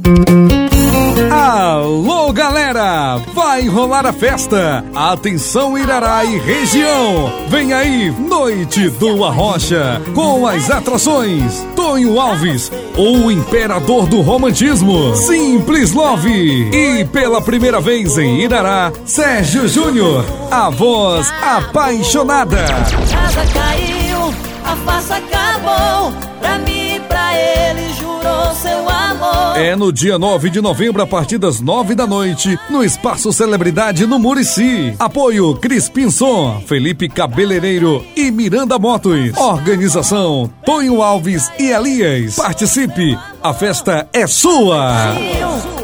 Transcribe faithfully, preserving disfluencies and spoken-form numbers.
Alô, galera! Vai rolar a festa! Atenção, Irará e região! Vem aí, Noite do Arrocha, com as atrações Tonho Alves, o imperador do romantismo, Simples Love, e pela primeira vez em Irará, Sérgio Júnior, a voz apaixonada. A casa caiu, a farsa acabou, pra mim e pra ele jurou seu amor. É no dia nove de novembro, a partir das nove da noite, no Espaço Celebridade, no Murici. Apoio Crispim Som, Felipe Cabeleireiro e Miranda Motos. Organização Tonho Alves e Elias. Participe, a festa é sua.